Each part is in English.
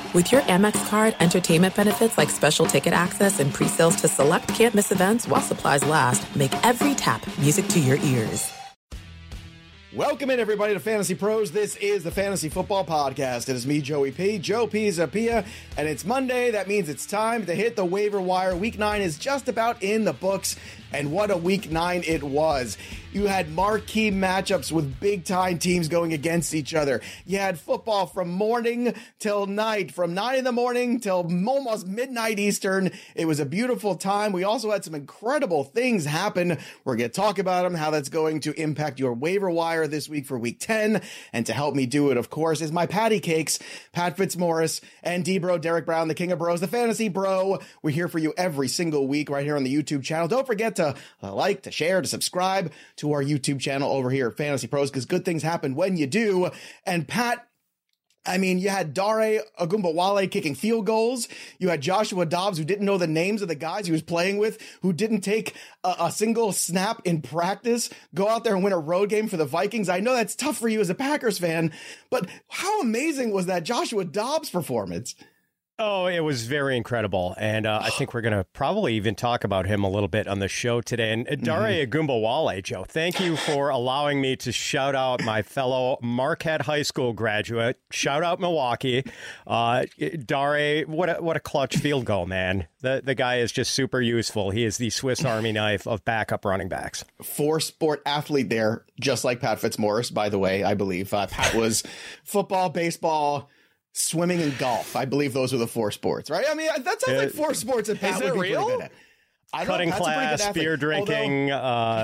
With your Amex card, entertainment benefits like special ticket access and pre-sales to select can't-miss events while supplies last make every tap music to your ears. Welcome in, everybody, to Fantasy Pros. This is the Fantasy Football Podcast. It is me, Joey P, Joe Pisapia, and it's Monday. That means it's time to hit the waiver wire. Week 9 is just about in the books, and what a Week 9 it was. You had marquee matchups with big-time teams going against each other. You had football from morning till night, from 9 in the morning till almost midnight Eastern. It was a beautiful time. We also had some incredible things happen. We're going to talk about them, how that's going to impact your waiver wire this week for Week 10. And to help me do it, of course, is my patty cakes, Pat Fitzmaurice, and D-Bro, Derek Brown, the king of bros, the fantasy bro. We're here for you every single week right here on the YouTube channel. Don't forget to like, to share, to subscribe to our YouTube channel over here at Fantasy Pros, because good things happen when you do. And Pat, I mean, you had Dare Ogunbowale kicking field goals. You had Joshua Dobbs, who didn't know the names of the guys he was playing with, who didn't take a single snap in practice, go out there and win a road game for the Vikings. I know that's tough for you as a Packers fan, but how amazing was that Joshua Dobbs performance? Oh, it was very incredible. And I think we're going to probably even talk about him a little bit on the show today. And Dare Ogunbowale, Joe, thank you for allowing me to shout out my fellow Marquette High School graduate. Shout out Milwaukee. Dare, what a clutch field goal, man. The guy is just super useful. He is the Swiss Army knife of backup running backs. Four-sport athlete there, just like Pat Fitzmaurice, by the way, I believe. Pat was football, baseball, swimming, and golf. I believe those are the 4 sports, right? I mean, that sounds like 4 sports that Pat would be pretty good at. Cutting class, beer drinking, different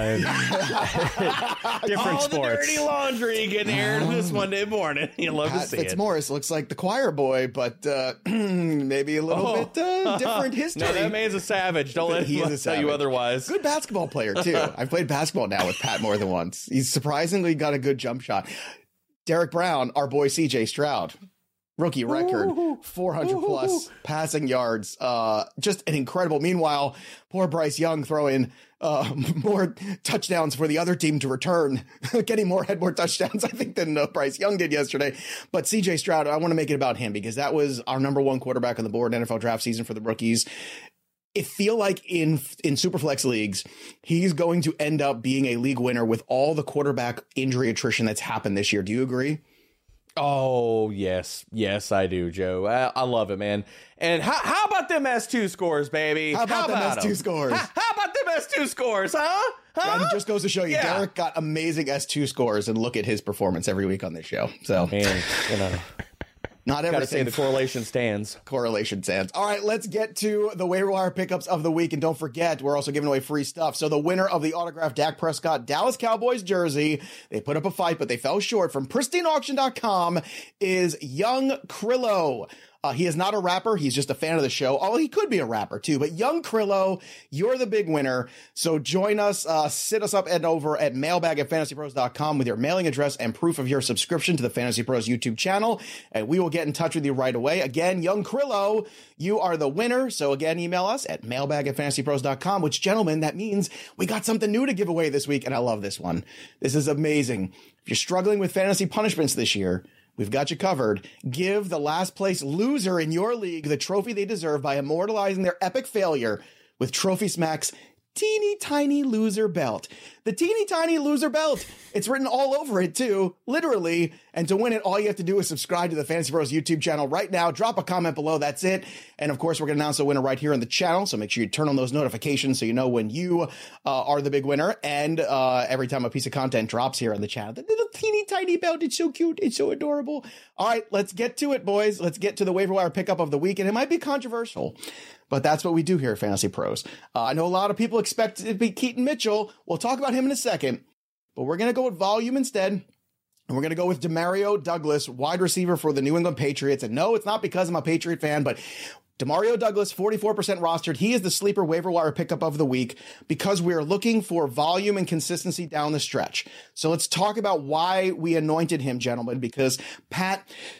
all sports. The dirty laundry getting aired this Monday morning. You love Pat to see Fitzmaurice looks like the choir boy, but maybe a little bit different history. No, that man's a savage. Don't let him tell you otherwise. Good basketball player, too. I've played basketball now with Pat more than once. He's surprisingly got a good jump shot. Derek Brown, our boy CJ Stroud. Rookie record, 400-plus passing yards. Just an incredible. Meanwhile, poor Bryce Young throwing more touchdowns for the other team to return, getting more touchdowns, I think, than Bryce Young did yesterday. But CJ Stroud, I want to make it about him because that was our number 1 quarterback on the board in NFL draft season for the rookies. It feel like in Superflex leagues, he's going to end up being a league winner with all the quarterback injury attrition that's happened this year. Do you agree? Oh, yes. Yes, I do, Joe. I love it, man. And how about them S2 scores, baby? How about them S2 scores? How about them S2 scores, huh? And it just goes to show you, Derek got amazing S2 scores, and look at his performance every week on this show. So, man, you know. Not everything. Gotta say the correlation stands. Correlation stands. All right, let's get to the waiver wire pickups of the week. And don't forget, we're also giving away free stuff. So the winner of the autographed Dak Prescott Dallas Cowboys jersey, they put up a fight, but they fell short, from pristineauction.com, is Young Krillo. He is not a rapper. He's just a fan of the show. Oh, he could be a rapper too, but Young Krillo, you're the big winner. So join us, sit us up and over at mailbag@fantasypros.com with your mailing address and proof of your subscription to the Fantasy Pros YouTube channel. And we will get in touch with you right away. Again, Young Krillo, you are the winner. So again, email us at mailbag@fantasypros.com, which, gentlemen, that means we got something new to give away this week. And I love this one. This is amazing. If you're struggling with fantasy punishments this year, we've got you covered. Give the last place loser in your league the trophy they deserve by immortalizing their epic failure with Trophy Smack's teeny tiny loser belt. The teeny tiny loser belt. It's written all over it too, literally. And to win it, all you have to do is subscribe to the Fantasy Pros YouTube channel right now. Drop a comment below. That's it. And of course, we're going to announce the winner right here on the channel. So make sure you turn on those notifications so you know when you are the big winner. And every time a piece of content drops here on the channel, the little teeny tiny belt. It's so cute. It's so adorable. All right, let's get to it, boys. Let's get to the waiver wire pickup of the week. And it might be controversial, but that's what we do here at Fantasy Pros. I know a lot of people expect it to be Keaton Mitchell. We'll talk about him in a second, but we're going to go with volume instead. And we're going to go with Demario Douglas, wide receiver for the New England Patriots. And no, it's not because I'm a Patriot fan, but Demario Douglas, 44% rostered. He is the sleeper waiver wire pickup of the week because we are looking for volume and consistency down the stretch. So let's talk about why we anointed him, gentlemen, because Pat,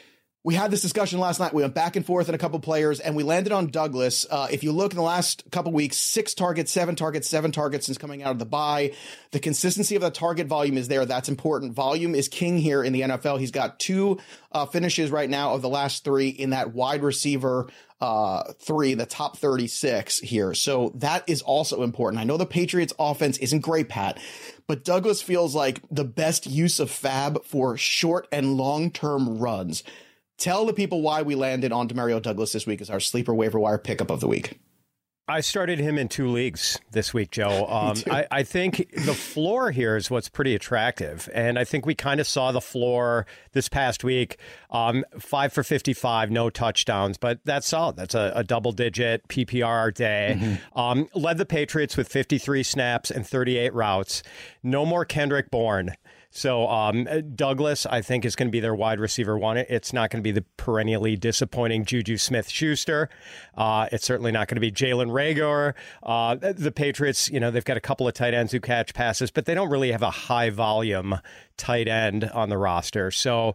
We had this discussion last night. We went back and forth on a couple players, and we landed on Douglas. If you look in the last couple weeks, 6 targets, 7 targets since coming out of the bye. The consistency of the target volume is there. That's important. Volume is king here in the NFL. He's got 2 finishes right now of the last 3 in that wide receiver 3, the top 36 here. So that is also important. I know the Patriots offense isn't great, Pat, but Douglas feels like the best use of Fab for short and long-term runs. Tell the people why we landed on Demario Douglas this week as our sleeper waiver wire pickup of the week. I started him in 2 leagues this week, Joe. I think the floor here is what's pretty attractive. And I think we kind of saw the floor this past week. 5 for 55, no touchdowns, but that's solid. That's a double-digit PPR day. Led the Patriots with 53 snaps and 38 routes. No more Kendrick Bourne. So Douglas, I think, is going to be their wide receiver 1. It's not going to be the perennially disappointing Juju Smith-Schuster. It's certainly not going to be Jalen Reagor. The Patriots, they've got a couple of tight ends who catch passes, but they don't really have a high-volume tight end on the roster. So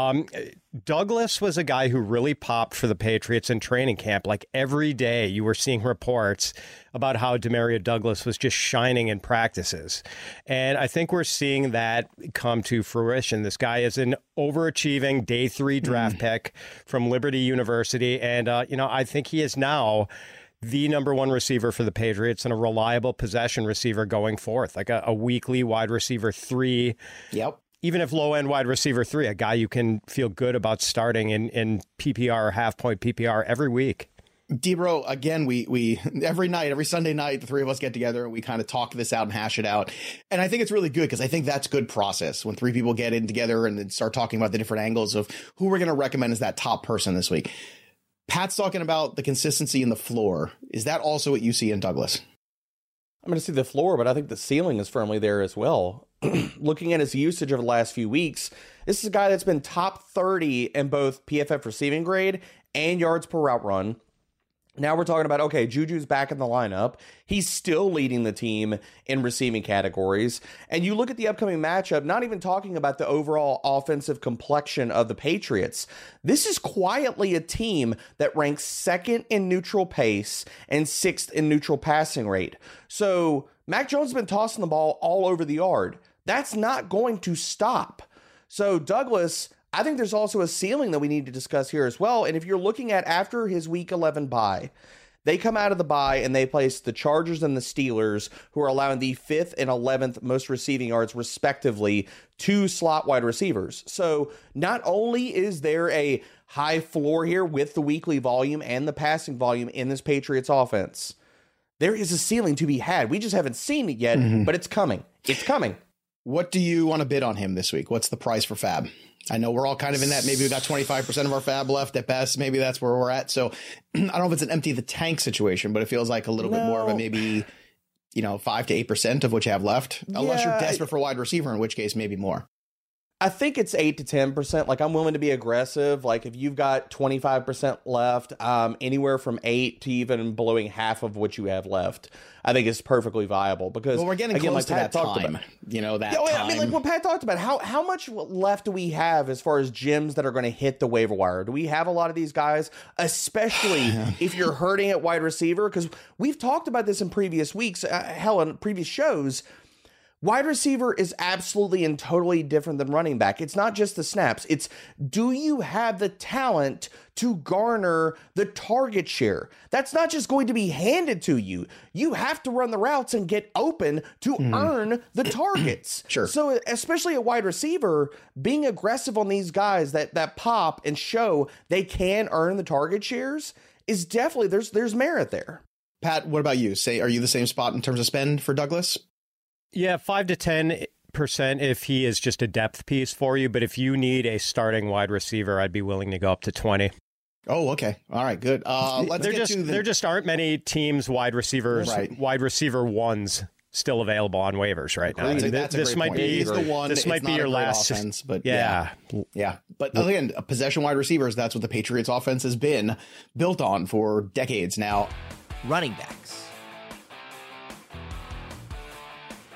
Douglas was a guy who really popped for the Patriots in training camp. Like every day you were seeing reports about how Demario Douglas was just shining in practices. And I think we're seeing that come to fruition. This guy is an overachieving day 3 draft pick from Liberty University. And, I think he is now the number 1 receiver for the Patriots and a reliable possession receiver going forth, like a weekly wide receiver 3. Yep. Even if low-end wide receiver 3, a guy you can feel good about starting in PPR or half-point PPR every week. Debro, again, we every night, every Sunday night, the 3 of us get together and we kind of talk this out and hash it out. And I think it's really good because I think that's good process when 3 people get in together and then start talking about the different angles of who we're going to recommend as that top person this week. Pat's talking about the consistency in the floor. Is that also what you see in Douglas? I'm going to see the floor, but I think the ceiling is firmly there as well. Looking at his usage over the last few weeks, this is a guy that's been top 30 in both PFF receiving grade and yards per route run. Now we're talking about, okay, Juju's back in the lineup. He's still leading the team in receiving categories. And you look at the upcoming matchup, not even talking about the overall offensive complexion of the Patriots. This is quietly a team that ranks 2nd in neutral pace and 6th in neutral passing rate. So Mac Jones has been tossing the ball all over the yard. That's not going to stop. So Douglas, I think there's also a ceiling that we need to discuss here as well. And if you're looking at after his week 11 bye, they come out of the bye and they place the Chargers and the Steelers, who are allowing the 5th and 11th most receiving yards respectively to slot wide receivers. So not only is there a high floor here with the weekly volume and the passing volume in this Patriots offense, there is a ceiling to be had. We just haven't seen it yet, but it's coming. It's coming. What do you want to bid on him this week? What's the price for Fab? I know we're all kind of in that. Maybe we got 25% of our Fab left at best. Maybe that's where we're at. So I don't know if it's an empty the tank situation, but it feels like a little bit more of a maybe, 5 to 8% of what you have left, unless you're desperate for a wide receiver, in which case maybe more. I think it's 8 to 10%. Like, I'm willing to be aggressive. Like, if you've got 25% left, anywhere from 8 to even blowing half of what you have left, I think it's perfectly viable. Because we're getting close to that time. I mean, like what Pat talked about, how much left do we have as far as gyms that are going to hit the waiver wire? Do we have a lot of these guys, especially if you're hurting at wide receiver? Because we've talked about this in previous weeks, in previous shows. Wide receiver is absolutely and totally different than running back. It's not just the snaps. It's, do you have the talent to garner the target share? That's not just going to be handed to you. You have to run the routes and get open to earn the targets. Sure. So especially a wide receiver, being aggressive on these guys that pop and show they can earn the target shares is definitely, there's merit there. Pat, what about you? Are you the same spot in terms of spend for Douglas? Yeah, 5 to 10% if he is just a depth piece for you. But if you need a starting wide receiver, I'd be willing to go up to 20. Oh, okay. All right, good. There just aren't many teams wide receivers, wide receiver ones still available on waivers right now. This might be your last offense, but yeah. But again, possession wide receivers, that's what the Patriots offense has been built on for decades now. Running backs.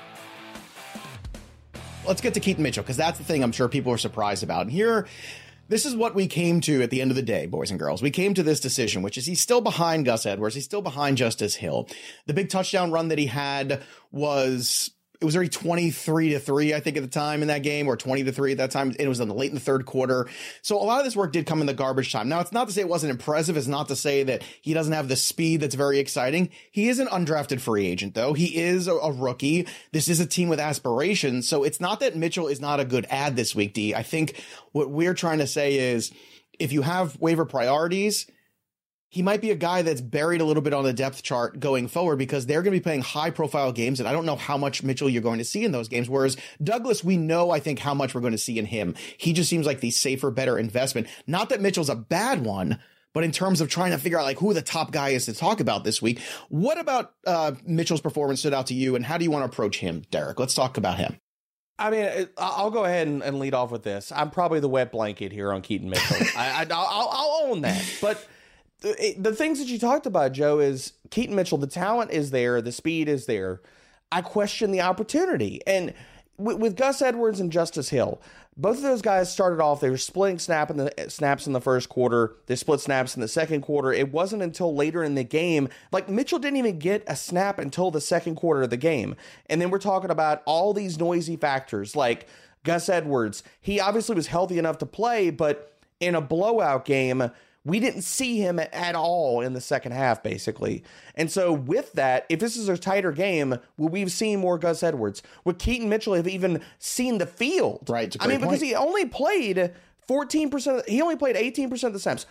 Let's get to Keaton Mitchell, because that's the thing I'm sure people are surprised about. And here, This is what we came to at the end of the day, boys and girls. We came to this decision, which is he's still behind Gus Edwards. He's still behind Justice Hill. The big touchdown run that he had was already 23-3, I think, at the time in that game, or 20-3 at that time. It was late in the third quarter. So a lot of this work did come in the garbage time. Now, it's not to say it wasn't impressive. It's not to say that he doesn't have the speed that's very exciting. He is an undrafted free agent, though. He is a rookie. This is a team with aspirations. So it's not that Mitchell is not a good ad this week, D. I think what we're trying to say is if you have waiver priorities, he might be a guy that's buried a little bit on the depth chart going forward because they're going to be playing high profile games. And I don't know how much Mitchell you're going to see in those games. Whereas Douglas, we know, I think, how much we're going to see in him. He just seems like the safer, better investment. Not that Mitchell's a bad one, but in terms of trying to figure out like who the top guy is to talk about this week, what about Mitchell's performance stood out to you? And how do you want to approach him, Derek? Let's talk about him. I mean, I'll go ahead and lead off with this. I'm probably the wet blanket here on Keaton Mitchell. I'll own that. But the things that you talked about, Joe, is Keaton Mitchell, the talent is there, the speed is there. I question the opportunity. And with Gus Edwards and Justice Hill, both of those guys started off, they were splitting snaps in the first quarter. They split snaps in the second quarter. It wasn't until later in the game, like Mitchell didn't even get a snap until the second quarter of the game. And then we're talking about all these noisy factors like Gus Edwards. He obviously was healthy enough to play, but in a blowout game, we didn't see him at all in the second half, basically. And so with that, if this is a tighter game, will we have seen more Gus Edwards? Would Keaton Mitchell have even seen the field? Right. I mean, because he only played 14%, he only played 18% of the snaps.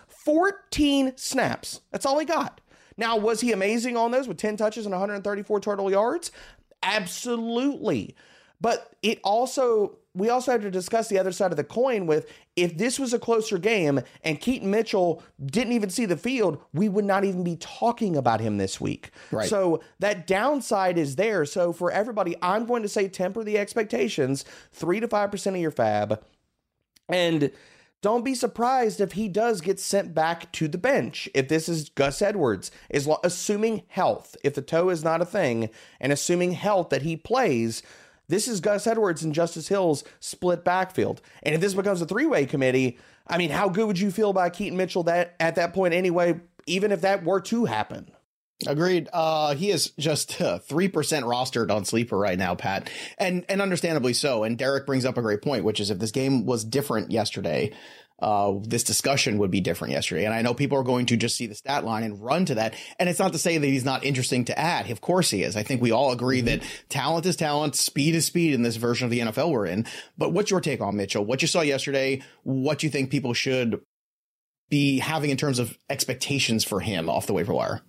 14 snaps. That's all he got. Now, was he amazing on those with 10 touches and 134 total yards? Absolutely. But we also have to discuss the other side of the coin with if this was a closer game and Keaton Mitchell didn't even see the field, we would not even be talking about him this week. Right. So that downside is there. So for everybody, I'm going to say temper the expectations, 3 to 5% of your fab. And don't be surprised if he does get sent back to the bench. If this is Gus Edwards, assuming health, if the toe is not a thing, and assuming health that he plays, this is Gus Edwards and Justice Hill's split backfield. And if this becomes a three-way committee, I mean, how good would you feel about Keaton Mitchell at that point anyway, even if that were to happen? Agreed. He is just 3% rostered on Sleeper right now, Pat, and understandably so. And Derek brings up a great point, which is if this game was different yesterday, this discussion would be different yesterday. And I know people are going to just see the stat line and run to that. And it's not to say that he's not interesting to add. Of course he is. I think we all agree that talent is talent, speed is speed in this version of the NFL we're in. But what's your take on Mitchell? What you saw yesterday, what you think people should be having in terms of expectations for him off the waiver wire?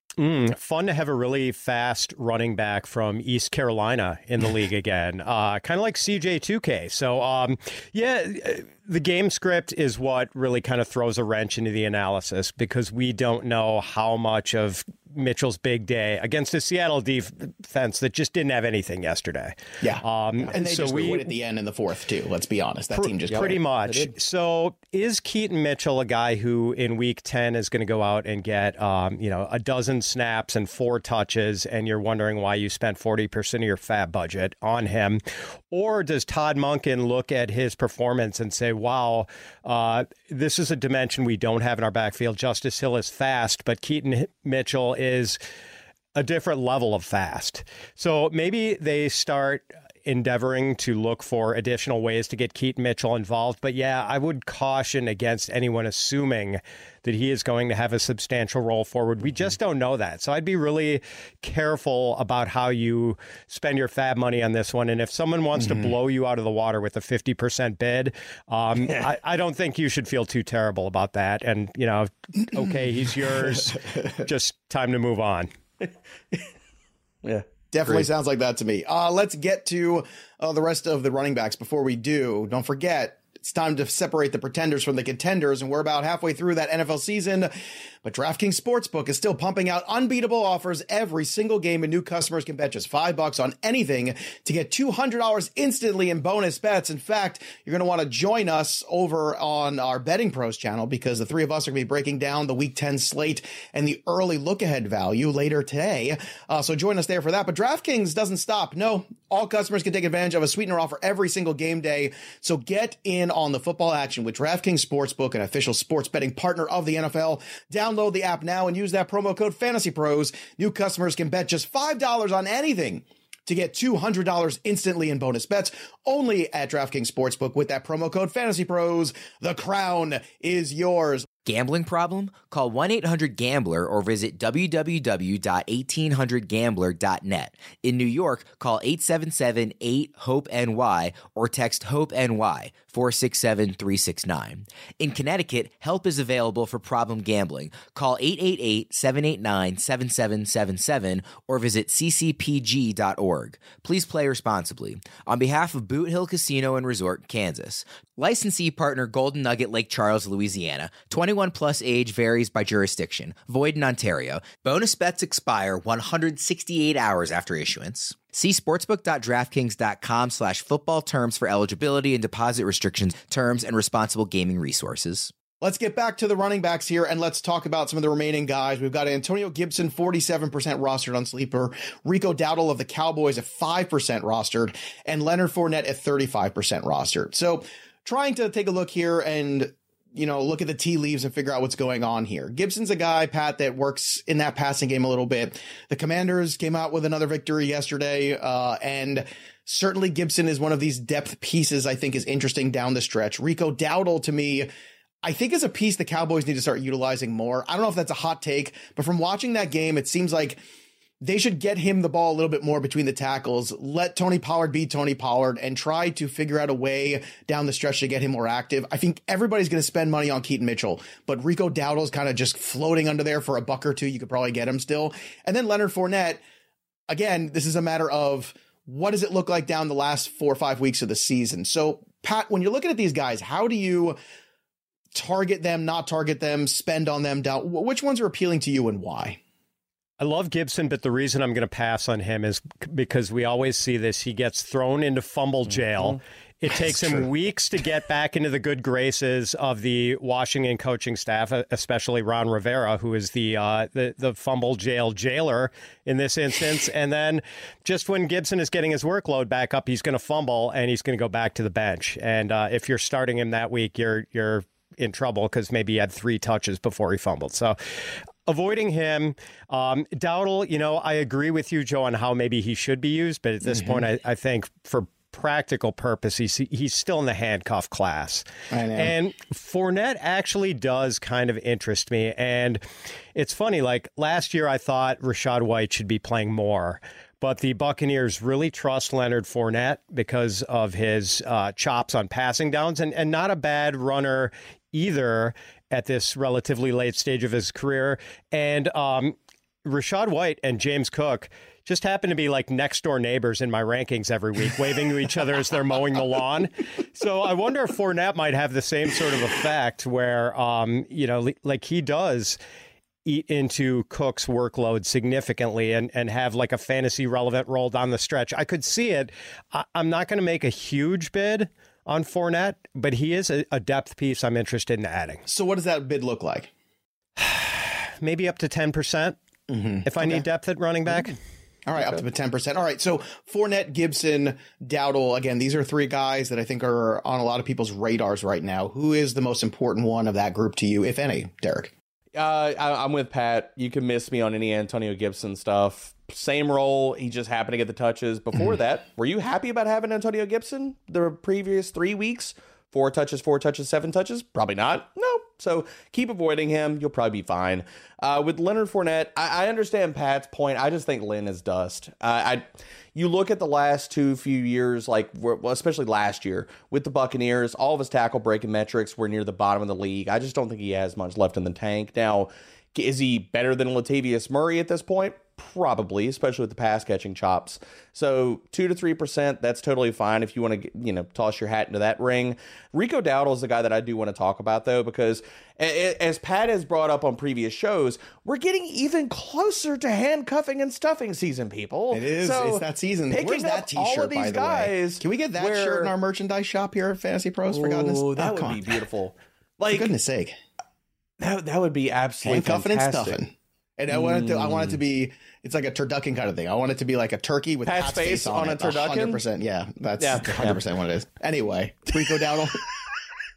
Fun to have a really fast running back from East Carolina in the league again, kind of like CJ2K. So, the game script is what really kind of throws a wrench into the analysis because we don't know how much of Mitchell's big day against a Seattle defense that just didn't have anything yesterday. Yeah. And they just win at the end in the fourth, too. Let's be honest. That team just pretty much. So is Keaton Mitchell a guy who in week 10 is going to go out and get, a dozen snaps and 4 touches, and you're wondering why you spent 40% of your fab budget on him? Or does Todd Monken look at his performance and say, wow, this is a dimension we don't have in our backfield. Justice Hill is fast, but Keaton Mitchell is a different level of fast. So maybe they start endeavoring to look for additional ways to get Keaton Mitchell involved. But yeah, I would caution against anyone assuming that he is going to have a substantial role forward. We just don't know that. So I'd be really careful about how you spend your fab money on this one. And if someone wants to blow you out of the water with a 50% bid, I don't think you should feel too terrible about that. And, okay, he's yours. Just time to move on. Yeah. Definitely sounds like that to me. Let's get to the rest of the running backs. Before we do, don't forget, it's time to separate the pretenders from the contenders, and we're about halfway through that NFL season. But DraftKings Sportsbook is still pumping out unbeatable offers every single game, and new customers can bet just $5 on anything to get $200 instantly in bonus bets. In fact, you're going to want to join us over on our Betting Pros channel because the three of us are going to be breaking down the Week 10 slate and the early look-ahead value later today. So join us there for that. But DraftKings doesn't stop. No, all customers can take advantage of a sweetener offer every single game day. So get in in on the football action with DraftKings Sportsbook, an official sports betting partner of the NFL. Download the app now and use that promo code FANTASYPROS. New customers can bet just $5 on anything to get $200 instantly in bonus bets only at DraftKings Sportsbook with that promo code FANTASYPROS. The crown is yours. Gambling problem? Call 1-800-GAMBLER or visit www.1800gambler.net. In New York, call 877-8-HOPE-NY or text HOPE-NY 467-369. In Connecticut, help is available for problem gambling. Call 888-789-7777 or visit ccpg.org. Please play responsibly. On behalf of Boot Hill Casino and Resort, Kansas. Licensee partner Golden Nugget Lake Charles, Louisiana. 21 plus age varies by jurisdiction. Void in Ontario. Bonus bets expire 168 hours after issuance. See sportsbook.draftkings.com/football terms for eligibility and deposit restrictions, terms, and responsible gaming resources. Let's get back to the running backs here and let's talk about some of the remaining guys. We've got Antonio Gibson, 47% rostered on Sleeper, Rico Dowdle of the Cowboys at 5% rostered, and Leonard Fournette at 35% rostered. So trying to take a look here and, look at the tea leaves and figure out what's going on here. Gibson's a guy, Pat, that works in that passing game a little bit. The Commanders came out with another victory yesterday, and certainly Gibson is one of these depth pieces I think is interesting down the stretch. Rico Dowdle, to me, I think is a piece the Cowboys need to start utilizing more. I don't know if that's a hot take, but from watching that game, it seems like they should get him the ball a little bit more between the tackles, let Tony Pollard be Tony Pollard, and try to figure out a way down the stretch to get him more active. I think everybody's going to spend money on Keaton Mitchell, but Rico Dowdle's kind of just floating under there for a buck or two. You could probably get him still. And then Leonard Fournette, again, this is a matter of what does it look like down the last 4 or 5 weeks of the season? So, Pat, when you're looking at these guys, how do you target them, not target them, spend on them down? Which ones are appealing to you and why? I love Gibson, but the reason I'm going to pass on him is because we always see this. He gets thrown into fumble jail. It takes him weeks to get back into the good graces of the Washington coaching staff, especially Ron Rivera, who is the fumble jail jailer in this instance. And then just when Gibson is getting his workload back up, he's going to fumble and he's going to go back to the bench. And if you're starting him that week, you're in trouble because maybe he had 3 touches before he fumbled. So avoiding him. Dowdle, I agree with you, Joe, on how maybe he should be used. But at this point, I think for practical purpose, he's still in the handcuff class. I know. And Fournette actually does kind of interest me. And it's funny, like last year I thought Rachaad White should be playing more. But the Buccaneers really trust Leonard Fournette because of his chops on passing downs and not a bad runner either at this relatively late stage of his career. And Rachaad White and James Cook just happen to be like next door neighbors in my rankings every week, waving to each other as they're mowing the lawn. So I wonder if Fournette might have the same sort of effect where, like he does eat into Cook's workload significantly and have like a fantasy relevant role down the stretch. I could see it. I'm not going to make a huge bid on Fournette, but he is a depth piece I'm interested in adding. So what does that bid look like? Maybe up to 10% if I need depth at running back. All right, up to 10%. All right, so Fournette, Gibson, Dowdle, again, these are 3 guys that I think are on a lot of people's radars right now. Who is the most important one of that group to you, if any, Derek? I'm with Pat. You can miss me on any Antonio Gibson stuff. Same role. He just happened to get the touches. Before that, were you happy about having Antonio Gibson the previous 3 weeks? 4 touches, 7 touches? Probably not. No. So keep avoiding him. You'll probably be fine. With Leonard Fournette, I understand Pat's point. I just think Lynn is dust. You look at the last few years, especially last year with the Buccaneers, all of his tackle breaking metrics were near the bottom of the league. I just don't think he has much left in the tank. Now, is he better than Latavius Murray at this point? Probably, especially with the pass catching chops. So 2 to 3%, that's totally fine if you want to, toss your hat into that ring. Rico Dowdle is the guy that I do want to talk about, though, because as Pat has brought up on previous shows, we're getting even closer to handcuffing and stuffing season, people. It is. So it's that season. Where's that T-shirt, by the way? Can we get that shirt in our merchandise shop here at Fantasy Pros? For goodness, that would be beautiful. For goodness sake, that would be absolutely handcuffing fantastic. and stuffing. And I want it to be, it's like a turducken kind of thing. I want it to be like a turkey with Pat's face on a turducken. 100%. Yeah, that's 100% what it is. Anyway, Rico Dowdle.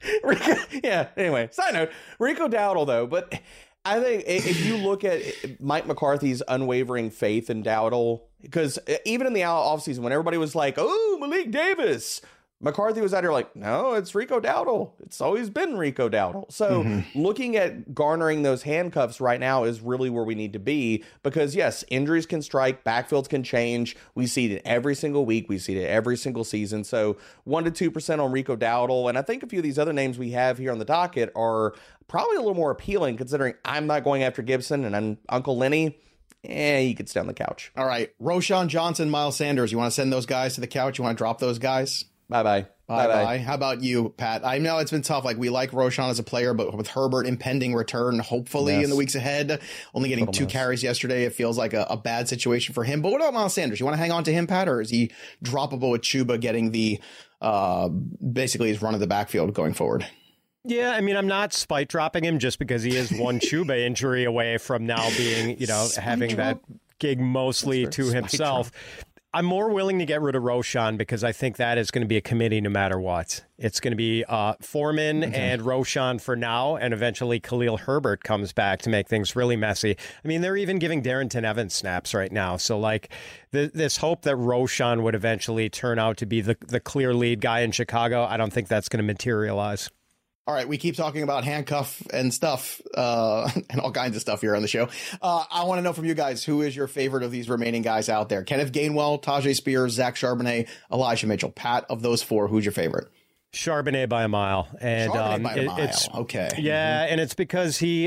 Yeah. Anyway, side note, Rico Dowdle, though, but I think if you look at Mike McCarthy's unwavering faith in Dowdle, because even in the offseason when everybody was like, oh, Malik Davis, McCarthy was out here like, no, it's Rico Dowdle. It's always been Rico Dowdle. So looking at garnering those handcuffs right now is really where we need to be, because yes, injuries can strike, backfields can change. We see it every single week. We see it every single season. So 1% to 2% on Rico Dowdle. And I think a few of these other names we have here on the docket are probably a little more appealing, considering I'm not going after Gibson and I'm Uncle Lenny. He could stay on the couch. All right. Roshan Johnson, Miles Sanders. You want to send those guys to the couch? You want to drop those guys? Bye-bye. Bye-bye. How about you, Pat? I know it's been tough. Like, we like Roshan as a player, but with Herbert impending return, hopefully in the weeks ahead, only getting 2 carries yesterday, it feels like a bad situation for him. But what about Miles Sanders? You want to hang on to him, Pat, or is he droppable with Chuba getting the basically his run of the backfield going forward? Yeah, I mean, I'm not spite dropping him just because he is one Chuba injury away from now being, having that gig mostly to himself. I'm more willing to get rid of Roshan because I think that is going to be a committee no matter what. It's going to be Foreman and Roshan for now, and eventually Khalil Herbert comes back to make things really messy. I mean, they're even giving Darrington Evans snaps right now. So, like, this hope that Roshan would eventually turn out to be the clear lead guy in Chicago, I don't think that's going to materialize. All right, we keep talking about handcuff and stuff and all kinds of stuff here on the show. I want to know from you guys, who is your favorite of these remaining guys out there? Kenneth Gainwell, Tajay Spears, Zach Charbonnet, Elijah Mitchell. Pat, of those 4, who's your favorite? Charbonnet by a mile. And Charbonnet by a mile. It's okay. Yeah, and it's because he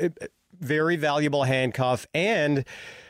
very valuable handcuff, and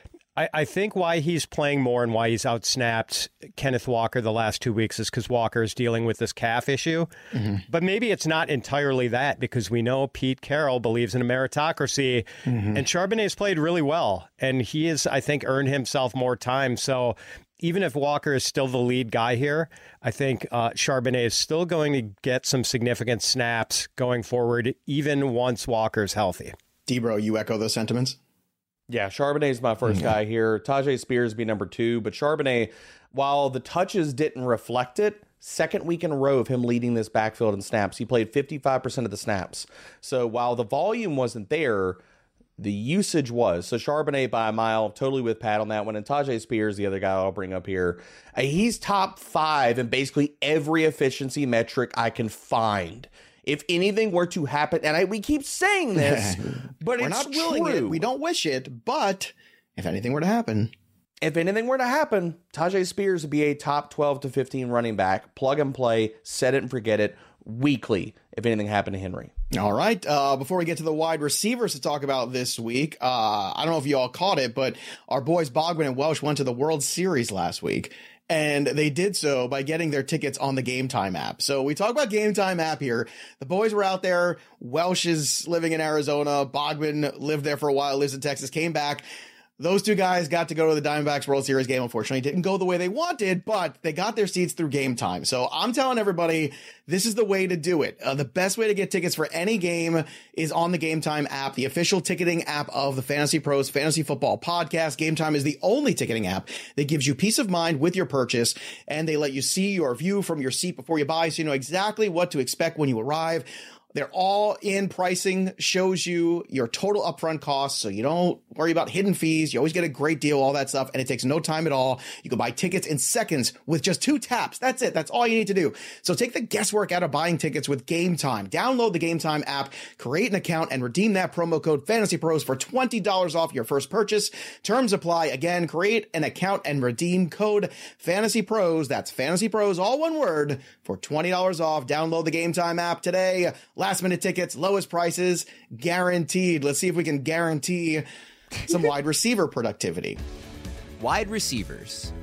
I think why he's playing more and why he's outsnapped Kenneth Walker the last 2 weeks is because Walker is dealing with this calf issue. But maybe it's not entirely that, because we know Pete Carroll believes in a meritocracy, and Charbonnet's played really well, and he has, I think, earned himself more time. So even if Walker is still the lead guy here, I think Charbonnet is still going to get some significant snaps going forward, even once Walker's healthy. D-Bro, you echo those sentiments? Yeah, Charbonnet's my first guy here. Tajay Spears be number 2. But Charbonnet, while the touches didn't reflect it, second week in a row of him leading this backfield in snaps. He played 55% of the snaps. So while the volume wasn't there, the usage was. So Charbonnet by a mile, totally with Pat on that one. And Tajay Spears, the other guy I'll bring up here, he's top 5 in basically every efficiency metric I can find. If anything were to happen, and we keep saying this, but we're it's not willing true. it. We don't wish it, but if anything were to happen. If anything were to happen, Tajay Spears would be a top 12 to 15 running back, plug and play, set it and forget it, weekly, if anything happened to Henry. All right. Before we get to the wide receivers to talk about this week, I don't know if you all caught it, but our boys Bogman and Welsh went to the World Series last week. And they did so by getting their tickets on the Game Time app. So we talk about Game Time app here. The boys were out there. Welsh is living in Arizona. Bogman lived there for a while, lives in Texas, came back. Those 2 guys got to go to the Diamondbacks World Series game. Unfortunately, it didn't go the way they wanted, but they got their seats through Game Time. So I'm telling everybody, this is the way to do it. The best way to get tickets for any game is on the Game Time app, the official ticketing app of the Fantasy Pros Fantasy Football Podcast. Game Time is the only ticketing app that gives you peace of mind with your purchase, and they let you see your view from your seat before you buy, so you know exactly what to expect when you arrive. They're all in pricing, shows you your total upfront costs, so you don't worry about hidden fees. You always get a great deal, all that stuff, and it takes no time at all. You can buy tickets in seconds with just 2 taps. That's it. That's all you need to do. So take the guesswork out of buying tickets with Game Time. Download the Game Time app, create an account, and redeem that promo code FANTASYPROS for $20 off your first purchase. Terms apply. Again, create an account and redeem code FANTASYPROS. That's FANTASYPROS, all one word, for $20 off. Download the Game Time app today. Last minute tickets, lowest prices, guaranteed. Let's see if we can guarantee some wide receiver productivity. Wide receivers.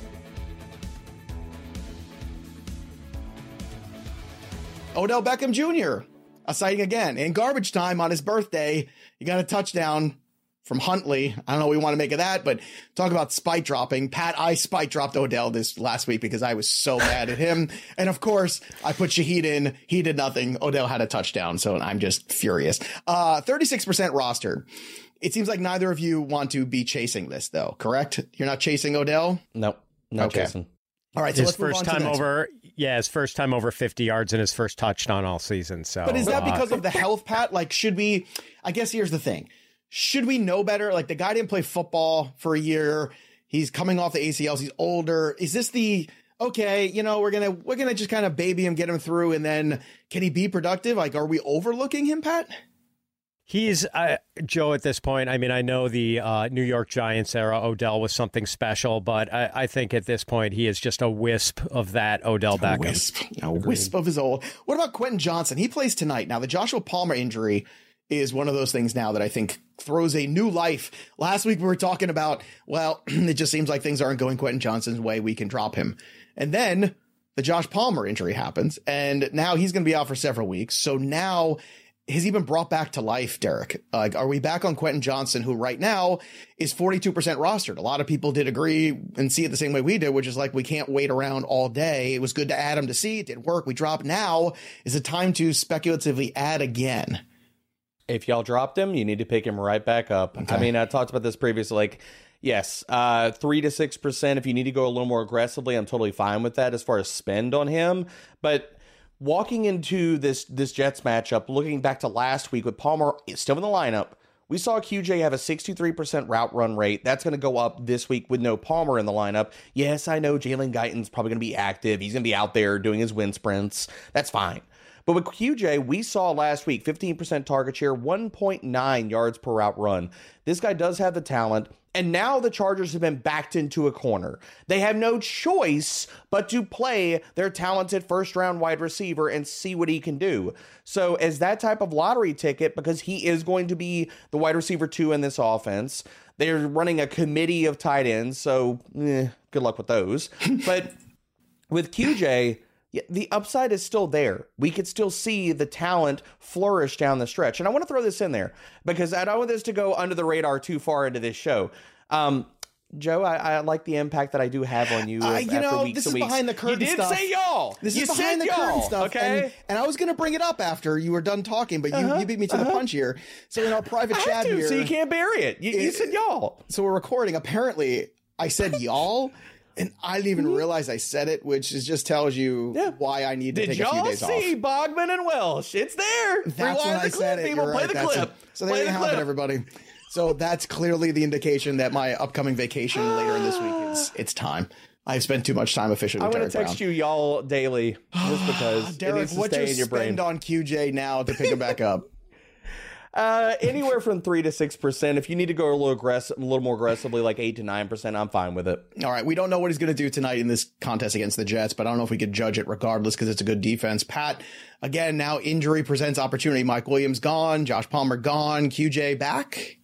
Odell Beckham Jr., a sighting again. In garbage time on his birthday, he got a touchdown from Huntley. I don't know what we want to make of that, but talk about spite dropping. Pat, I spite dropped Odell this last week because I was so mad at him. And of course, I put Shaheed in. He did nothing. Odell had a touchdown, so I'm just furious. 36% rostered. It seems like neither of you want to be chasing this, though, correct? You're not chasing Odell? Nope, not chasing. All right, so his let's move first on to time the next one. over, his first time over 50 yards and his first touchdown all season. So, But is that because of the health, Pat? Like, should we? I guess here's the thing: should we know better? Like, the guy didn't play football for a year. He's coming off the ACLs. He's older. Is this the okay? We're gonna just kind of baby him, get him through, and then can he be productive? Like, are we overlooking him, Pat? He's Joe at this point. I mean, I know the New York Giants era Odell was something special, but I think at this point he is just a wisp of that Odell Beckham. A wisp of his old. What about Quentin Johnson? He plays tonight. Now, the Joshua Palmer injury is one of those things now that I think throws a new life. Last week we were talking about, well, it just seems like things aren't going Quentin Johnson's way. We can drop him. And then the Josh Palmer injury happens, and now he's going to be out for several weeks. So now, has he been brought back to life, Derek? Are we back on Quentin Johnson, who right now is 42% rostered? A lot of people did agree and see it the same way we did, which is like, we can't wait around all day. It was good to add him to see. It didn't work. We dropped. Now is it time to speculatively add again? If y'all dropped him, you need to pick him right back up. Okay. I mean, I talked about this previously. Like, yes, 3 to 6%. If you need to go a little more aggressively, I'm totally fine with that as far as spend on him. But walking into this Jets matchup, looking back to last week with Palmer still in the lineup, we saw QJ have a 63% route run rate. That's going to go up this week with no Palmer in the lineup. Yes, I know Jalen Guyton's probably going to be active. He's going to be out there doing his wind sprints. That's fine. But with QJ, we saw last week 15% target share, 1.9 yards per route run. This guy does have the talent. And now the Chargers have been backed into a corner. They have no choice but to play their talented first-round wide receiver and see what he can do. So as that type of lottery ticket, because he is going to be the wide receiver 2 in this offense, they're running a committee of tight ends, so good luck with those. But with QJ, the upside is still there. We could still see the talent flourish down the stretch. And I want to throw this in there because I don't want this to go under the radar too far into this show. Joe, I like the impact that I do have on you after weeks this and is weeks. behind the curtain You did stuff. say y'all. This you is behind the said curtain y'all, stuff. okay? And I was going to bring it up after you were done talking, but you beat me to the punch here. So in our private chat here. So you can't bury it. You said y'all. So we're recording. Apparently, I said y'all. And I didn't even realize I said it, which just tells you why I need to take a few days off. Did y'all see Bogman and Welsh? It's there. That's when I said it. People. Play the clip. So there you have it, everybody. So that's clearly the indication that my upcoming vacation later in this week it's time. I've spent too much time officially with I'm going to text you y'all daily just because Derek, it needs to what's stay your in your brain. spend on QJ now to pick him back up? Anywhere from 3 to 6%. If you need to go a little more aggressively, like 8 to 9%, I'm fine with it. All right, we don't know what he's going to do tonight in this contest against the Jets, but I don't know if we could judge it regardless because it's a good defense. Pat, again, now injury presents opportunity. Mike Williams gone, Josh Palmer gone, QJ back.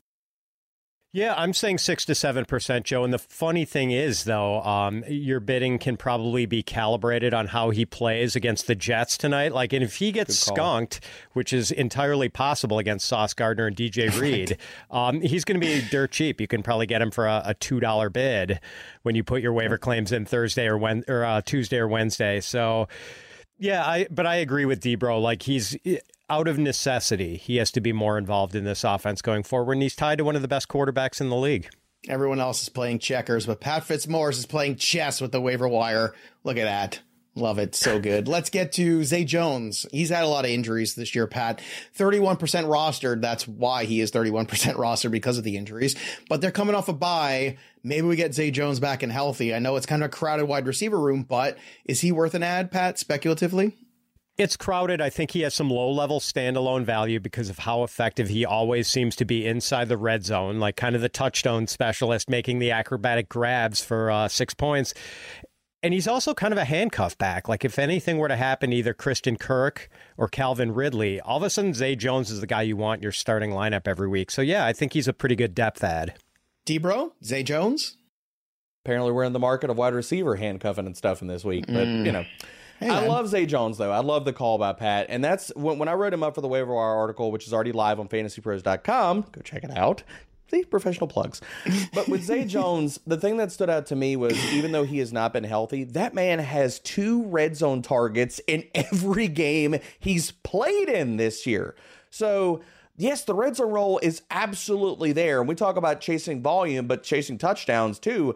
Yeah, I'm saying 6 to 7%, Joe. And the funny thing is, though, your bidding can probably be calibrated on how he plays against the Jets tonight. Like, and if he gets skunked, which is entirely possible against Sauce Gardner and DJ Reed, he's going to be dirt cheap. You can probably get him for a $2 bid when you put your waiver claims in Thursday or Tuesday or Wednesday. So, yeah, I agree with Debro. Like, he's out of necessity, he has to be more involved in this offense going forward, and he's tied to one of the best quarterbacks in the league. Everyone else is playing checkers, but Pat Fitzmaurice is playing chess with the waiver wire. Look at that. Love it. So good. Let's get to Zay Jones. He's had a lot of injuries this year, Pat. 31% rostered. That's why he is 31% rostered, because of the injuries. But they're coming off a bye. Maybe we get Zay Jones back and healthy. I know it's kind of a crowded wide receiver room, but is he worth an ad, Pat, speculatively? It's crowded. I think he has some low-level standalone value because of how effective he always seems to be inside the red zone, like kind of the touchdown specialist making the acrobatic grabs for 6 points. And he's also kind of a handcuff back. Like if anything were to happen to either Christian Kirk or Calvin Ridley, all of a sudden Zay Jones is the guy you want in your starting lineup every week. So yeah, I think he's a pretty good depth add. Debro, Zay Jones? Apparently we're in the market of wide receiver handcuffing and stuff in this week, but you know. Hey, I love Zay Jones, though. I love the call by Pat. And that's when I wrote him up for the waiver wire article, which is already live on fantasypros.com. Go check it out. See, professional plugs. But with Zay Jones, the thing that stood out to me was, even though he has not been healthy, that man has 2 red zone targets in every game he's played in this year. So, yes, the red zone role is absolutely there. And we talk about chasing volume, but chasing touchdowns, too.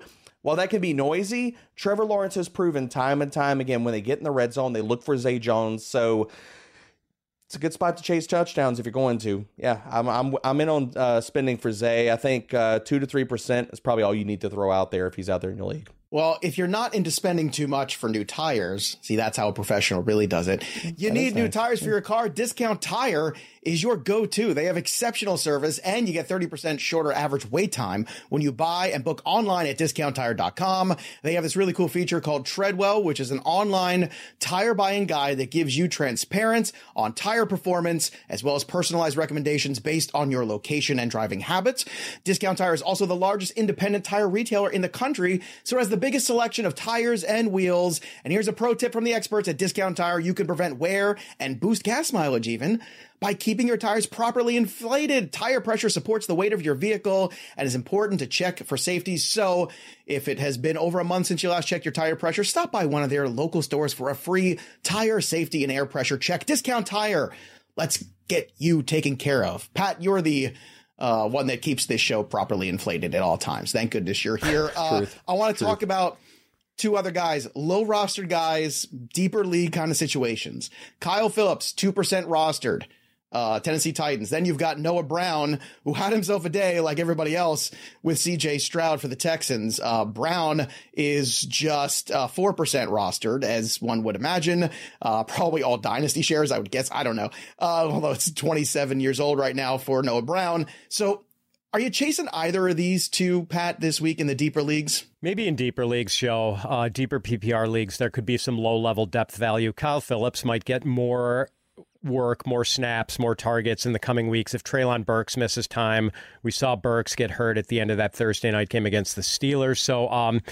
while that can be noisy, Trevor Lawrence has proven time and time again when they get in the red zone, they look for Zay Jones. So it's a good spot to chase touchdowns if you're going to. Yeah, I'm in on spending for Zay. I think 2 to 3% is probably all you need to throw out there if he's out there in your league. Well, if you're not into spending too much for new tires, see, that's how a professional really does it. You need new tires for your car. Discount Tire is your go-to. They have exceptional service, and you get 30% shorter average wait time when you buy and book online at discounttire.com. They have this really cool feature called Treadwell, which is an online tire buying guide that gives you transparency on tire performance, as well as personalized recommendations based on your location and driving habits. Discount Tire is also the largest independent tire retailer in the country, so it has the biggest selection of tires and wheels. And here's a pro tip from the experts at Discount Tire. You can prevent wear and boost gas mileage even by keeping your tires properly inflated. Tire pressure supports the weight of your vehicle and is important to check for safety. So if it has been over a month since you last checked your tire pressure, stop by one of their local stores for a free tire safety and air pressure check. Discount Tire. Let's get you taken care of. Pat, you're the one that keeps this show properly inflated at all times. Thank goodness you're here. I want to talk about two other guys, low rostered guys, deeper league kind of situations. Kyle Phillips, 2% rostered. Tennessee Titans. Then you've got Noah Brown, who had himself a day like everybody else with CJ Stroud for the Texans. Brown is just 4% rostered, as one would imagine. Probably all dynasty shares, I would guess. I don't know. Although it's 27 years old right now for Noah Brown. So are you chasing either of these two, Pat, this week in the deeper leagues? Maybe in deeper leagues, Joe. Deeper PPR leagues, there could be some low-level depth value. Kyle Phillips might get more work, more snaps, more targets in the coming weeks if Treylon Burks misses time. We saw Burks get hurt at the end of that Thursday night game against the Steelers. So,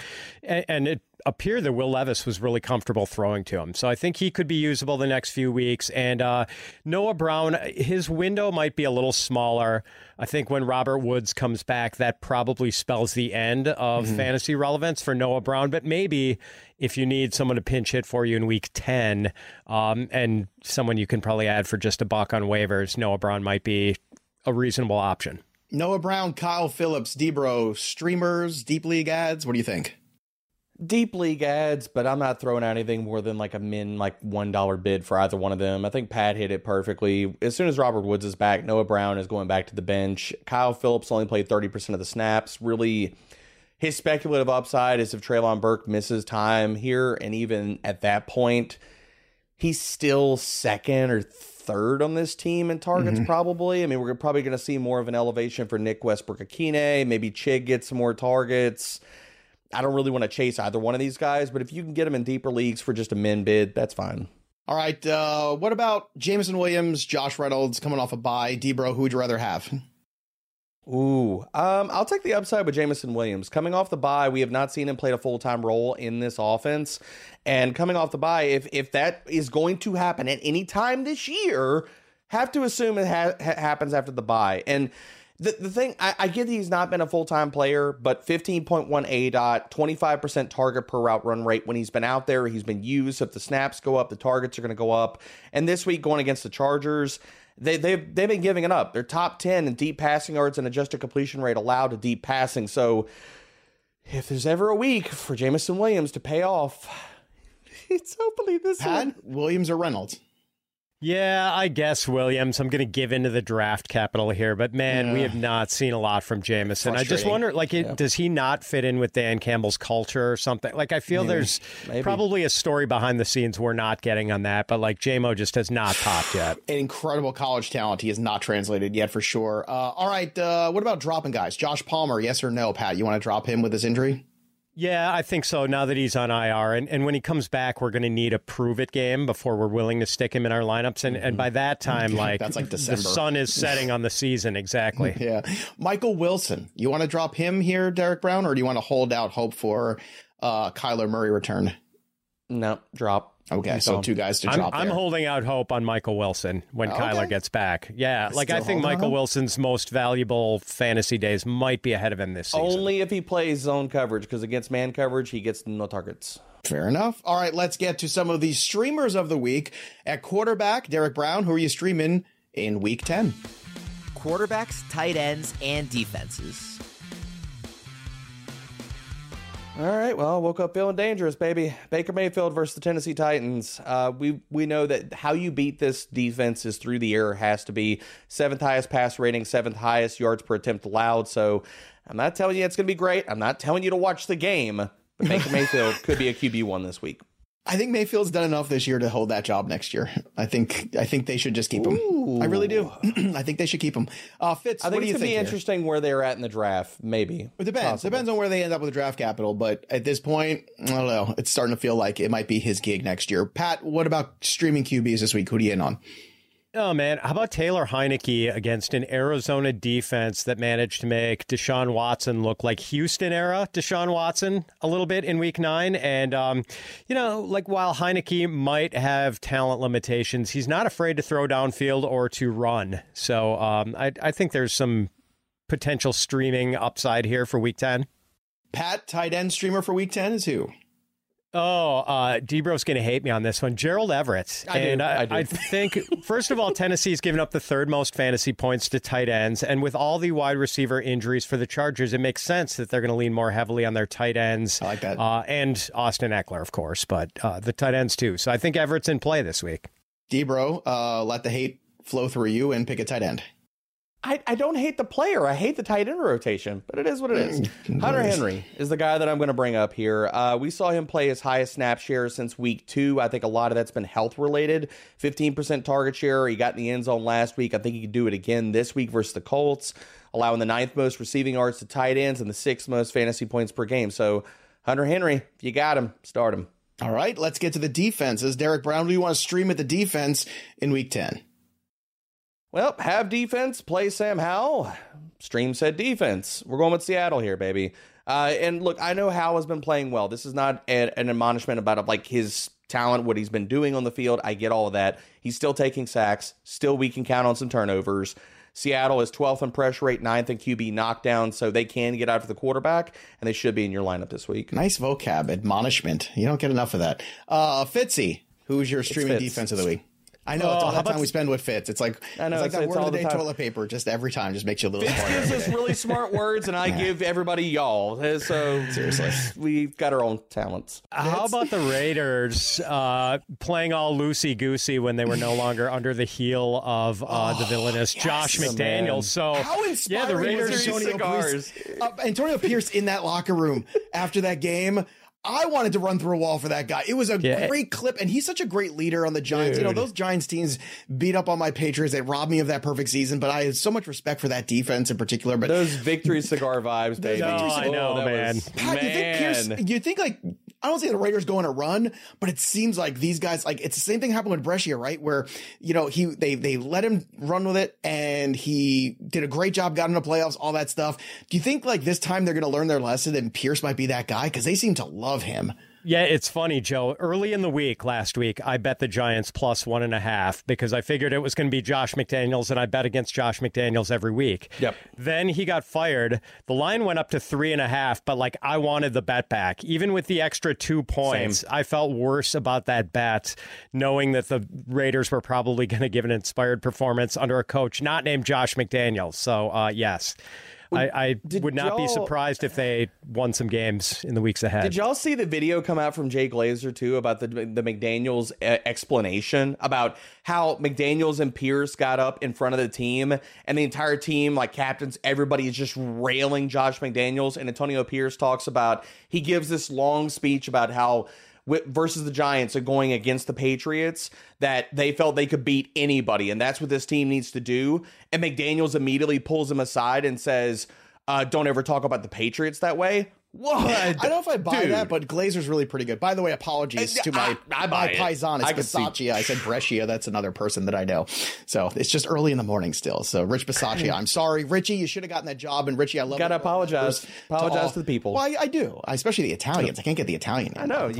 and it appeared that Will Levis was really comfortable throwing to him. So I think he could be usable the next few weeks. And Noah Brown, his window might be a little smaller. I think when Robert Woods comes back, that probably spells the end of fantasy relevance for Noah Brown. But maybe if you need someone to pinch hit for you in week 10, and someone you can probably add for just $1 on waivers, Noah Brown might be a reasonable option. Noah Brown, Kyle Phillips, Debro, streamers, deep league ads. What do you think? Deep league ads, but I'm not throwing out anything more than like a $1 bid for either one of them. I think Pat hit it perfectly. As soon as Robert Woods is back, Noah Brown is going back to the bench. Kyle Phillips only played 30% of the snaps. Really, his speculative upside is if Treylon Burke misses time here, and even at that point, he's still second or third on this team in targets, probably. I mean, we're probably going to see more of an elevation for Nick Westbrook-Akine. Maybe Chig gets some more targets. I don't really want to chase either one of these guys, but if you can get them in deeper leagues for just a min bid, that's fine. All right. What about Jameson Williams, Josh Reynolds coming off a bye? Debro, who would you rather have? Ooh, I'll take the upside with Jameson Williams. Coming off the bye, we have not seen him play a full-time role in this offense. And coming off the bye, if that is going to happen at any time this year, have to assume it happens after the bye. And the thing, I get that he's not been a full-time player, but 15.1 ADOT, 25% target per route run rate. When he's been out there, he's been used. So if the snaps go up, the targets are going to go up. And this week, going against the Chargers, they've been giving it up. They're top 10 in deep passing yards and adjusted completion rate allowed to deep passing. So if there's ever a week for Jameson Williams to pay off, it's hopefully this Pat, Williams or Reynolds? Yeah, I guess Williams. I'm going to give into the draft capital here, but man, we have not seen a lot from Jameson. I just wonder, does he not fit in with Dan Campbell's culture or something? Like, I feel there's probably a story behind the scenes we're not getting on that, but like JMO just has not popped yet. An incredible college talent. He has not translated yet for sure. All right. What about dropping guys? Josh Palmer, yes or no, Pat? You want to drop him with this injury? Yeah, I think so, now that he's on IR. And when he comes back, we're going to need a prove-it game before we're willing to stick him in our lineups. And by that time, that's like December. The sun is setting on the season, exactly. Yeah. Michael Wilson, you want to drop him here, Derek Brown, or do you want to hold out hope for Kyler Murray return? No, drop. Okay, so two guys to drop I'm holding out hope on Michael Wilson when Kyler gets back. Yeah, I think Michael Wilson's most valuable fantasy days might be ahead of him this season. Only if he plays zone coverage, because against man coverage, he gets no targets. Fair enough. All right, let's get to some of the streamers of the week. At quarterback, Derek Brown, who are you streaming in week 10? Quarterbacks, tight ends, and defenses. All right, well, I woke up feeling dangerous, baby. Baker Mayfield versus the Tennessee Titans. We know that how you beat this defense is through the air. Has to be 7th highest pass rating, 7th highest yards per attempt allowed. So I'm not telling you it's going to be great. I'm not telling you to watch the game. But Baker Mayfield could be a QB1 this week. I think Mayfield's done enough this year to hold that job next year. I think they should just keep him. I really do. I think they should keep him. Fitz, I think what do you it's going to think be here? interesting where they're at in the draft, maybe. It depends. Possibly. Depends on where they end up with the draft capital. But at this point, I don't know. It's starting to feel like it might be his gig next year. Pat, what about streaming QBs this week? Who do you in on? Oh, man. How about Taylor Heineke against an Arizona defense that managed to make Deshaun Watson look like Houston-era Deshaun Watson a little bit in Week 9? And, while Heineke might have talent limitations, he's not afraid to throw downfield or to run. So I think there's some potential streaming upside here for Week 10. Pat, tight end streamer for Week 10 is who? Debro's going to hate me on this one. Gerald Everett. I think, first of all, Tennessee's given up the 3rd most fantasy points to tight ends. And with all the wide receiver injuries for the Chargers, it makes sense that they're going to lean more heavily on their tight ends. I like that. And Austin Eckler, of course, but the tight ends too. So I think Everett's in play this week. Debro, let the hate flow through you and pick a tight end. I don't hate the player. I hate the tight end rotation, but it is what it is. Hunter Henry is the guy that I'm going to bring up here. We saw him play his highest snap share since week 2. I think a lot of that's been health related. 15% target share. He got in the end zone last week. I think he could do it again this week versus the Colts, allowing the 9th most receiving yards to tight ends and the 6th most fantasy points per game. So Hunter Henry, if you got him, start him. All right, let's get to the defenses. Derek Brown, do you want to stream at the defense in Week 10? Well, have defense, play Sam Howell. Stream said defense. We're going with Seattle here, baby. And look, I know Howell has been playing well. This is not an admonishment about like his talent, what he's been doing on the field. I get all of that. He's still taking sacks. Still, we can count on some turnovers. Seattle is 12th in pressure rate, 9th in QB knockdown, so they can get after the quarterback, and they should be in your lineup this week. Nice vocab, admonishment. You don't get enough of that. Fitzy, who's your streaming defense of the week? I know, it's all that time we spend with Fitz. It's like, I know, it's like that word of the day time. Toilet paper, just every time, just makes you a little Fitz smarter. gives us really smart words, and I give everybody y'all. So Seriously. We've got our own talents. How about the Raiders playing all loosey-goosey when they were no longer under the heel of the villainous Josh McDaniels? Man. So, How inspiring the Raiders was Antonio Pierce in that locker room after that game? I wanted to run through a wall for that guy. It was a great clip, and he's such a great leader on the Giants. Dude. You know, those Giants teams beat up on my Patriots. They robbed me of that perfect season, but I have so much respect for that defense in particular. But Those victory cigar vibes, baby. I know, man. Pat, you think Pierce, you think like, I don't see the Raiders going to run, but it seems like these guys, like it's the same thing happened with Brescia, right? Where, you know, they let him run with it and he did a great job, got into playoffs, all that stuff. Do you think like this time they're going to learn their lesson and Pierce might be that guy? Cause they seem to love him. Yeah, it's funny, Joe. Early in the week, last week, I bet the Giants plus 1.5 because I figured it was going to be Josh McDaniels, and I bet against Josh McDaniels every week. Yep. Then he got fired. The line went up to 3.5, but like I wanted the bet back. Even with the extra 2 points, I felt worse about that bet, knowing that the Raiders were probably going to give an inspired performance under a coach not named Josh McDaniels. So, yes. I would not be surprised if they won some games in the weeks ahead. Did y'all see the video come out from Jay Glazer, too, about the McDaniels explanation about how McDaniels and Pierce got up in front of the team and the entire team, like captains, everybody is just railing Josh McDaniels. And Antonio Pierce talks about, he gives this long speech about how versus the Giants are going against the Patriots, that they felt they could beat anybody. And that's what this team needs to do. And McDaniels immediately pulls him aside and says, don't ever talk about the Patriots that way. What? I don't know if I buy that, but Glazer's really pretty good. By the way, apologies to my paisan. It's Bisaccia. I said Brescia. That's another person that I know. So it's just early in the morning still. So Rich Bisaccia, I'm sorry. Richie, you should have gotten that job. And Richie, I love you. Gotta apologize. Apologize to the people. Well, I do. Especially the Italians. I can't get the Italian. I know.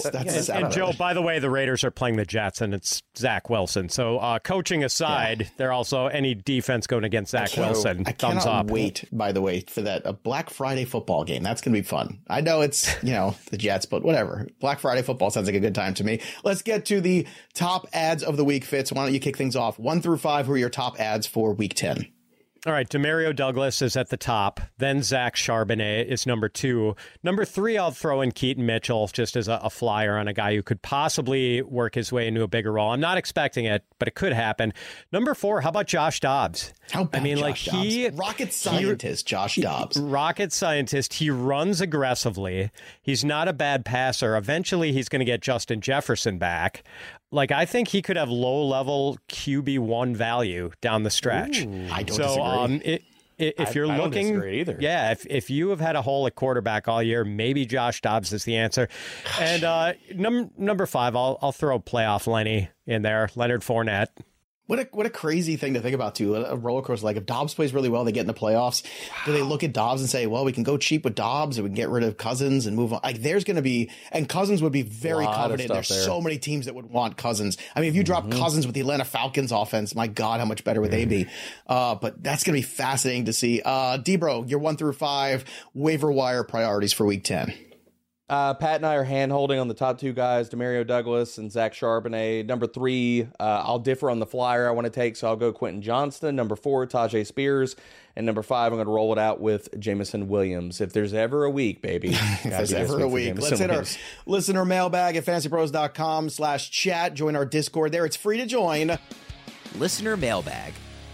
And Joe, by the way, the Raiders are playing the Jets, and it's Zach Wilson. So coaching aside, they're also any defense going against Zach Wilson. I thumbs cannot up. wait, by the way, for a Black Friday football game. That's going to be fun. I know it's, the Jets, but whatever. Black Friday football sounds like a good time to me. Let's get to the top ads of the week, Fitz. Why don't you kick things off? 1 through 5, who are your top ads for week 10? All right, Demario Douglas is at the top. Then Zach Charbonnet is number 2. Number 3, I'll throw in Keaton Mitchell just as a flyer on a guy who could possibly work his way into a bigger role. I'm not expecting it, but it could happen. Number 4, how about Josh Dobbs? How about Josh Dobbs? Rocket scientist, Josh Dobbs. Rocket scientist. He runs aggressively. He's not a bad passer. Eventually, he's going to get Justin Jefferson back. Like, I think he could have low-level QB1 value down the stretch. Ooh, I don't disagree. If you're looking, don't disagree either. Yeah, if you have had a hole at quarterback all year, maybe Josh Dobbs is the answer. And number 5, I'll throw playoff Lenny in there, Leonard Fournette. What a crazy thing to think about, too. A roller coaster. Like, if Dobbs plays really well, they get in the playoffs. Wow. Do they look at Dobbs and say, well, we can go cheap with Dobbs and we can get rid of Cousins and move on? Like, there's going to be, and Cousins would be very coveted. There's so many teams that would want Cousins. I mean, if you drop Cousins with the Atlanta Falcons offense, my God, how much better would they be? But that's going to be fascinating to see. Debro, your 1 through 5 waiver wire priorities for week 10. Pat and I are hand-holding on the top 2 guys, Demario Douglas and Zach Charbonnet. Number 3, I'll differ on the flyer I want to take, so I'll go Quentin Johnston. Number 4, Tajay Spears. And number 5, I'm going to roll it out with Jameson Williams. If there's ever a week, baby. If there's ever a week. Let's hit our listener mailbag at fantasypros.com/chat. Join our Discord there. It's free to join. Listener mailbag.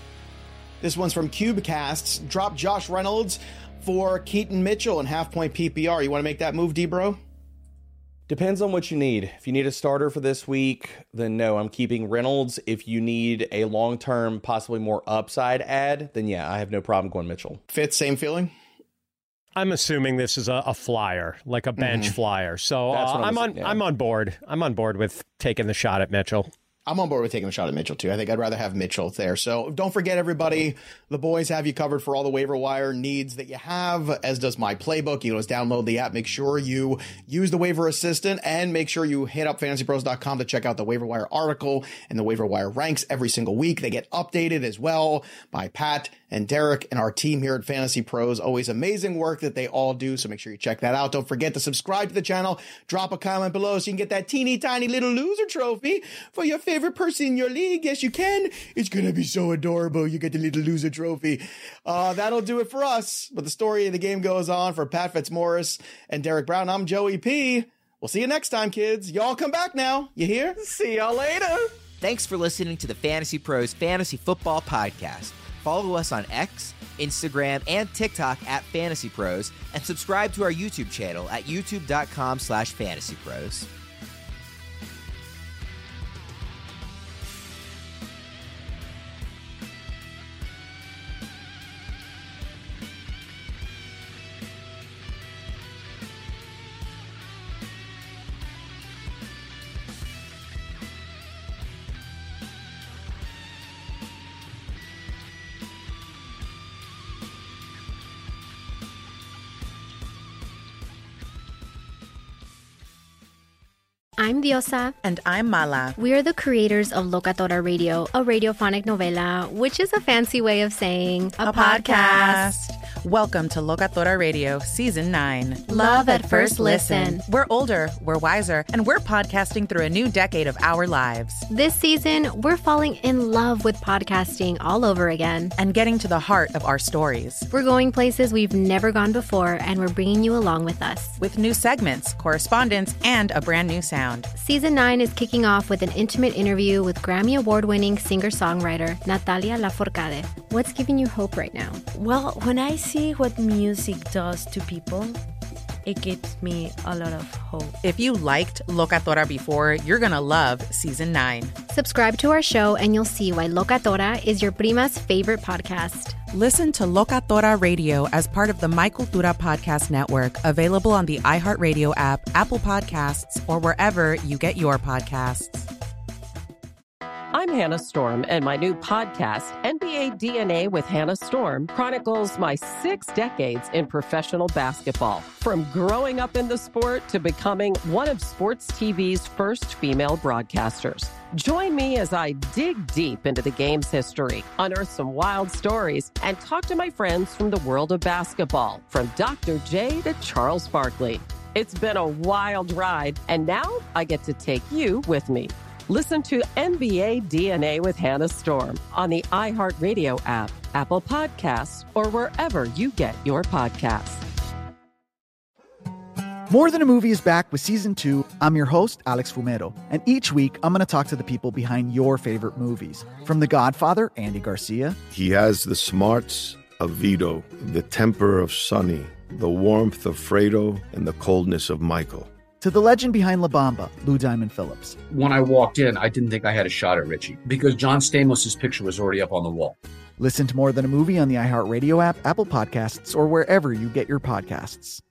This one's from Cubecasts. Drop Josh Reynolds for Keaton Mitchell and half-point PPR. You want to make that move, D-Bro? Depends on what you need. If you need a starter for this week, then no, I'm keeping Reynolds. If you need a long-term, possibly more upside add, then yeah, I have no problem going Mitchell. Fitz, same feeling? I'm assuming this is a flyer, like a bench flyer. So I'm on board. I'm on board with taking the shot at Mitchell. I'm on board with taking a shot at Mitchell, too. I think I'd rather have Mitchell there. So don't forget, everybody, the boys have you covered for all the waiver wire needs that you have, as does My Playbook. You can just download the app. Make sure you use the waiver assistant and make sure you hit up fantasypros.com to check out the waiver wire article and the waiver wire ranks every single week. They get updated as well by Pat and Derek and our team here at Fantasy Pros. Always amazing work that they all do. So make sure you check that out. Don't forget to subscribe to the channel. Drop a comment below so you can get that teeny tiny little loser trophy for your favorite person in your league. Yes, you can. It's going to be so adorable. You get the little loser trophy. That'll do it for us. But the story of the game goes on. For Pat Fitzmaurice and Derek Brown, I'm Joey P. We'll see you next time, kids. Y'all come back now. You hear? See y'all later. Thanks for listening to the Fantasy Pros Fantasy Football Podcast. Follow us on X, Instagram, and TikTok at Fantasy Pros, and subscribe to our YouTube channel at youtube.com/fantasypros. I'm Diosa. And I'm Mala. We are the creators of Locatora Radio, a radiophonic novela, which is a fancy way of saying a podcast. Welcome to Locatora Radio, Season 9. Love at first listen. We're older, we're wiser, and we're podcasting through a new decade of our lives. This season, we're falling in love with podcasting all over again. And getting to the heart of our stories. We're going places we've never gone before, and we're bringing you along with us. With new segments, correspondence, and a brand new sound. Season 9 is kicking off with an intimate interview with Grammy Award-winning singer-songwriter Natalia Lafourcade. What's giving you hope right now? Well, when I see what music does to people, it gives me a lot of hope. If you liked Locatora before, you're going to love Season 9. Subscribe to our show and you'll see why Locatora is your prima's favorite podcast. Listen to Locatora Radio as part of the My Cultura Podcast Network, available on the iHeartRadio app, Apple Podcasts, or wherever you get your podcasts. I'm Hannah Storm, and my new podcast, NBA DNA with Hannah Storm, chronicles my 6 decades in professional basketball. From growing up in the sport to becoming one of sports TV's first female broadcasters. Join me as I dig deep into the game's history, unearth some wild stories, and talk to my friends from the world of basketball, from Dr. J to Charles Barkley. It's been a wild ride, and now I get to take you with me. Listen to NBA DNA with Hannah Storm on the iHeartRadio app, Apple Podcasts, or wherever you get your podcasts. More Than a Movie is back with Season 2. I'm your host, Alex Fumero, and each week I'm going to talk to the people behind your favorite movies. From The Godfather, Andy Garcia. He has the smarts of Vito, the temper of Sonny, the warmth of Fredo, and the coldness of Michael. To the legend behind La Bamba, Lou Diamond Phillips. When I walked in, I didn't think I had a shot at Richie because John Stamos' picture was already up on the wall. Listen to More Than a Movie on the iHeartRadio app, Apple Podcasts, or wherever you get your podcasts.